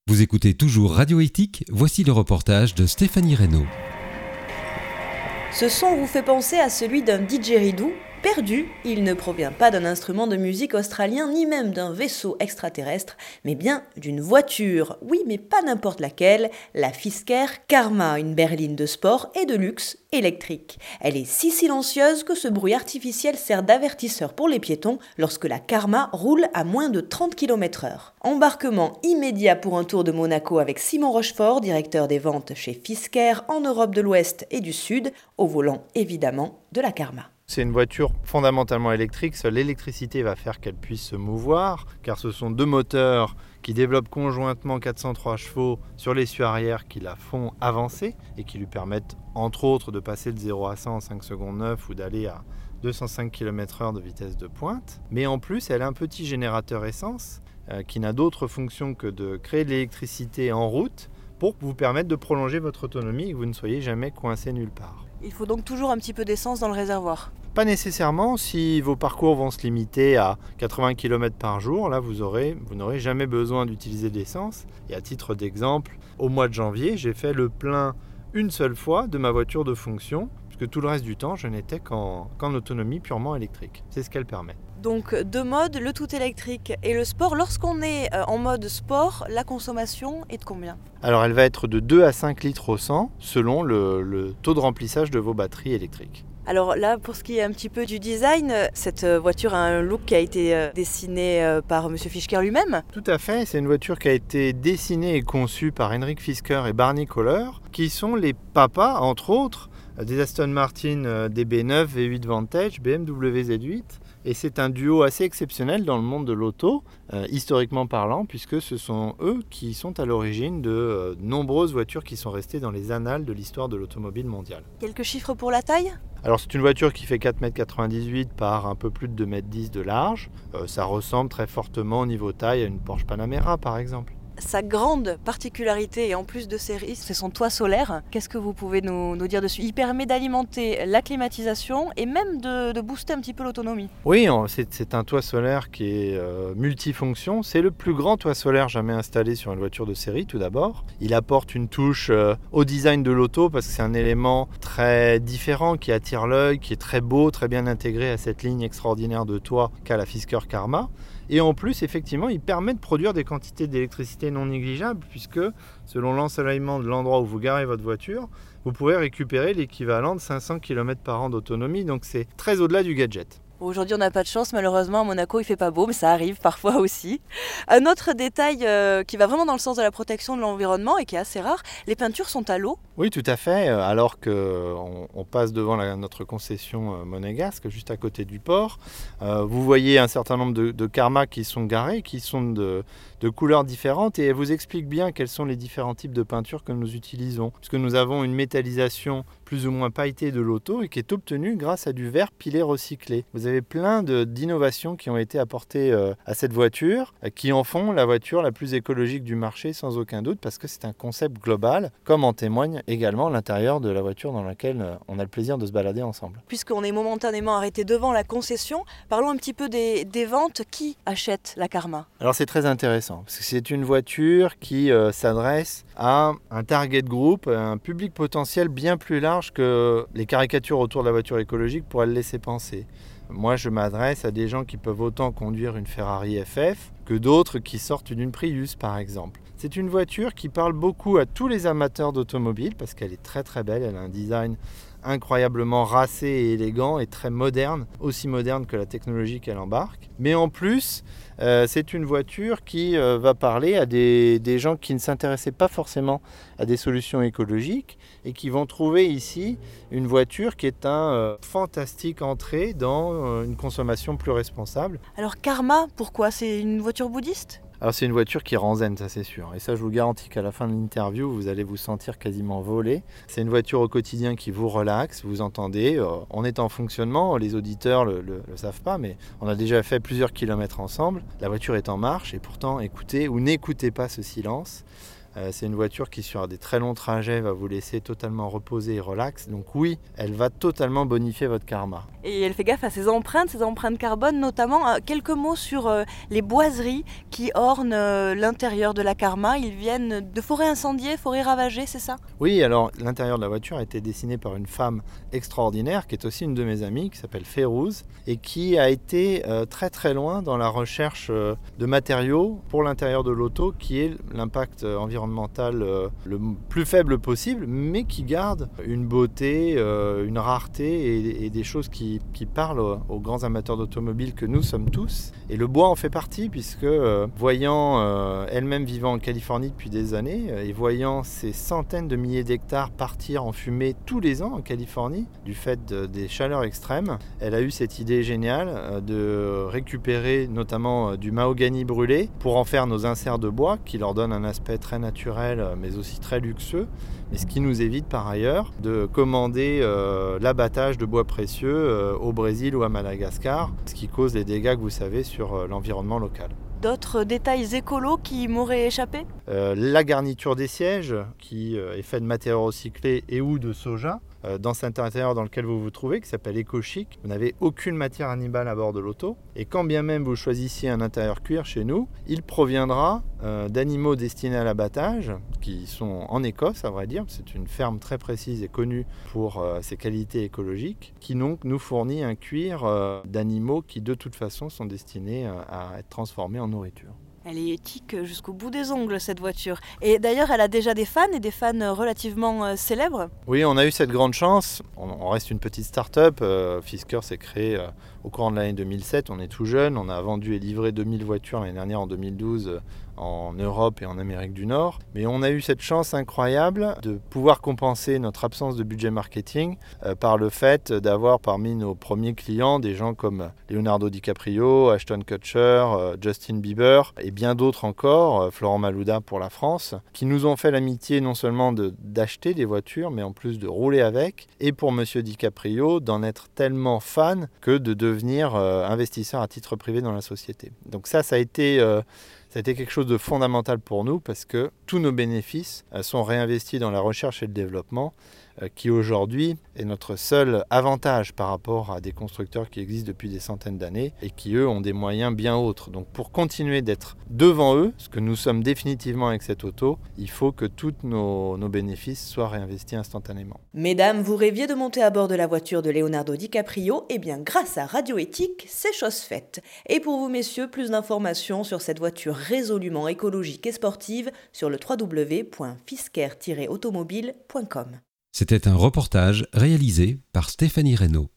Vous écoutez toujours Radio Éthique, voici le reportage de Stéphanie Reynaud. Ce son vous fait penser à celui d'un didgeridoo perdu. Il ne provient pas d'un instrument de musique australien ni même d'un vaisseau extraterrestre, mais bien d'une voiture. Oui, mais pas n'importe laquelle, la Fisker Karma, une berline de sport et de luxe électrique. Elle est si silencieuse que ce bruit artificiel sert d'avertisseur pour les piétons lorsque la Karma roule à moins de 30 km/h. Embarquement immédiat pour un tour de Monaco avec Simon Rochefort, directeur des ventes chez Fisker en Europe de l'Ouest et du Sud, au volant évidemment de la Karma. C'est une voiture fondamentalement électrique, seule l'électricité va faire qu'elle puisse se mouvoir, car ce sont deux moteurs qui développent conjointement 403 chevaux sur l'essieu arrière qui la font avancer et qui lui permettent entre autres de passer de 0 à 100 en 5 secondes 9 ou d'aller à 205 km/h de vitesse de pointe. Mais en plus, elle a un petit générateur essence qui n'a d'autre fonction que de créer de l'électricité en route pour vous permettre de prolonger votre autonomie et que vous ne soyez jamais coincé nulle part. Il faut donc toujours un petit peu d'essence dans le réservoir. Pas nécessairement, si vos parcours vont se limiter à 80 km par jour, là vous n'aurez jamais besoin d'utiliser de l'essence. Et à titre d'exemple, au mois de janvier, j'ai fait le plein une seule fois de ma voiture de fonction, puisque tout le reste du temps, je n'étais qu'en autonomie purement électrique. C'est ce qu'elle permet. Donc deux modes, le tout électrique et le sport. Lorsqu'on est en mode sport, la consommation est de combien ? Alors elle va être de 2 à 5 litres au 100 selon le taux de remplissage de vos batteries électriques. Alors là, pour ce qui est un petit peu du design, cette voiture a un look qui a été dessiné par M. Fisker lui-même. Tout à fait, c'est une voiture qui a été dessinée et conçue par Henrik Fisker et Barney Kohler, qui sont les papas, entre autres, des Aston Martin DB9, V8 Vantage, BMW Z8. Et c'est un duo assez exceptionnel dans le monde de l'auto, historiquement parlant, puisque ce sont eux qui sont à l'origine de nombreuses voitures qui sont restées dans les annales de l'histoire de l'automobile mondiale. Quelques chiffres pour la taille ? Alors c'est une voiture qui fait 4,98 m par un peu plus de 2,10 m de large. Ça ressemble très fortement au niveau taille à une Porsche Panamera par exemple. Sa grande particularité, et en plus de série, c'est son toit solaire. Qu'est-ce que vous pouvez nous dire dessus ? Il permet d'alimenter la climatisation et même de booster un petit peu l'autonomie. Oui, c'est un toit solaire qui est multifonction. C'est le plus grand toit solaire jamais installé sur une voiture de série, tout d'abord. Il apporte une touche au design de l'auto parce que c'est un élément très différent qui attire l'œil, qui est très beau, très bien intégré à cette ligne extraordinaire de toit qu'a la Fisker Karma. Et en plus, effectivement, il permet de produire des quantités d'électricité non négligeables puisque, selon l'ensoleillement de l'endroit où vous garez votre voiture, vous pourrez récupérer l'équivalent de 500 km par an d'autonomie. Donc c'est très au-delà du gadget. Aujourd'hui, on n'a pas de chance, malheureusement, à Monaco, il fait pas beau, mais ça arrive parfois aussi. Un autre détail qui va vraiment dans le sens de la protection de l'environnement et qui est assez rare, les peintures sont à l'eau. Oui, tout à fait. Alors qu'on passe devant notre concession monégasque, juste à côté du port, vous voyez un certain nombre de Karma qui sont garés, qui sont de couleurs différentes, et elle vous explique bien quels sont les différents types de peintures que nous utilisons. Puisque nous avons une métallisation plus ou moins pailletée de l'auto et qui est obtenue grâce à du verre pilé recyclé. Vous avez plein d'innovations qui ont été apportées à cette voiture, qui en font la voiture la plus écologique du marché sans aucun doute, parce que c'est un concept global, comme en témoigne également l'intérieur de la voiture dans laquelle on a le plaisir de se balader ensemble. Puisqu'on est momentanément arrêté devant la concession, parlons un petit peu des ventes. Qui achète la Karma ? Alors c'est très intéressant, parce que c'est une voiture qui s'adresse à un target group, un public potentiel bien plus large que les caricatures autour de la voiture écologique pourraient le laisser penser. Moi, je m'adresse à des gens qui peuvent autant conduire une Ferrari FF que d'autres qui sortent d'une Prius, par exemple. C'est une voiture qui parle beaucoup à tous les amateurs d'automobile parce qu'elle est très très belle, elle a un design incroyablement racé et élégant et très moderne, aussi moderne que la technologie qu'elle embarque. Mais en plus, c'est une voiture qui va parler à des gens qui ne s'intéressaient pas forcément à des solutions écologiques et qui vont trouver ici une voiture qui est un fantastique entrée dans une consommation plus responsable. Alors Karma, pourquoi ? C'est une voiture bouddhiste ? Alors c'est une voiture qui rend zen, ça c'est sûr. Et ça je vous garantis qu'à la fin de l'interview, vous allez vous sentir quasiment volé. C'est une voiture au quotidien qui vous relaxe, vous entendez. On est en fonctionnement, les auditeurs le savent pas, mais on a déjà fait plusieurs kilomètres ensemble. La voiture est en marche et pourtant écoutez ou n'écoutez pas ce silence. C'est une voiture qui, sur des très longs trajets, va vous laisser totalement reposer et relax. Donc oui, elle va totalement bonifier votre karma. Et elle fait gaffe à ses empreintes carbone notamment. Quelques mots sur les boiseries qui ornent l'intérieur de la Karma. Ils viennent de forêts incendiées, forêts ravagées, c'est ça ? Oui, alors l'intérieur de la voiture a été dessiné par une femme extraordinaire qui est aussi une de mes amies, qui s'appelle Férouz, et qui a été très très loin dans la recherche de matériaux pour l'intérieur de l'auto, qui est l'impact environnemental le plus faible possible, mais qui garde une beauté, une rareté et des choses qui parlent aux grands amateurs d'automobile que nous sommes tous. Et le bois en fait partie, puisque voyant elle-même vivant en Californie depuis des années et voyant ces centaines de milliers d'hectares partir en fumée tous les ans en Californie du fait des chaleurs extrêmes, elle a eu cette idée géniale de récupérer notamment du mahogany brûlé pour en faire nos inserts de bois qui leur donnent un aspect très naturel mais aussi très luxueux, mais ce qui nous évite par ailleurs de commander l'abattage de bois précieux au Brésil ou à Madagascar, ce qui cause les dégâts que vous savez sur l'environnement local. D'autres détails écolos qui m'auraient échappé ? La garniture des sièges qui est faite de matériaux recyclés et ou de soja. Dans cet intérieur dans lequel vous vous trouvez, qui s'appelle EcoChic, vous n'avez aucune matière animale à bord de l'auto. Et quand bien même vous choisissiez un intérieur cuir chez nous, il proviendra d'animaux destinés à l'abattage, qui sont en Écosse, à vrai dire. C'est une ferme très précise et connue pour ses qualités écologiques, qui donc nous fournit un cuir d'animaux qui de toute façon sont destinés à être transformés en nourriture. Elle est éthique jusqu'au bout des ongles, cette voiture. Et d'ailleurs, elle a déjà des fans et des fans relativement célèbres. Oui, on a eu cette grande chance. On reste une petite start-up. Fisker s'est créé au courant de l'année 2007. On est tout jeune. On a vendu et livré 2000 voitures l'année dernière en 2012 en Europe et en Amérique du Nord. Mais on a eu cette chance incroyable de pouvoir compenser notre absence de budget marketing par le fait d'avoir parmi nos premiers clients des gens comme Leonardo DiCaprio, Ashton Kutcher, Justin Bieber et bien d'autres encore, Florent Malouda pour la France, qui nous ont fait l'amitié non seulement d'acheter des voitures, mais en plus de rouler avec, et pour Monsieur DiCaprio d'en être tellement fan que de devenir investisseur à titre privé dans la société. Donc ça a été quelque chose de fondamental pour nous parce que tous nos bénéfices sont réinvestis dans la recherche et le développement qui aujourd'hui est notre seul avantage par rapport à des constructeurs qui existent depuis des centaines d'années et qui eux ont des moyens bien autres. Donc pour continuer d'être devant eux, ce que nous sommes définitivement avec cette auto, il faut que tous nos bénéfices soient réinvestis instantanément. Mesdames, vous rêviez de monter à bord de la voiture de Leonardo DiCaprio ? Eh bien grâce à Radio Éthique, c'est chose faite. Et pour vous messieurs, plus d'informations sur cette voiture résolument écologique et sportive sur le www.fisker-automobile.com. C'était un reportage réalisé par Stéphanie Reynaud.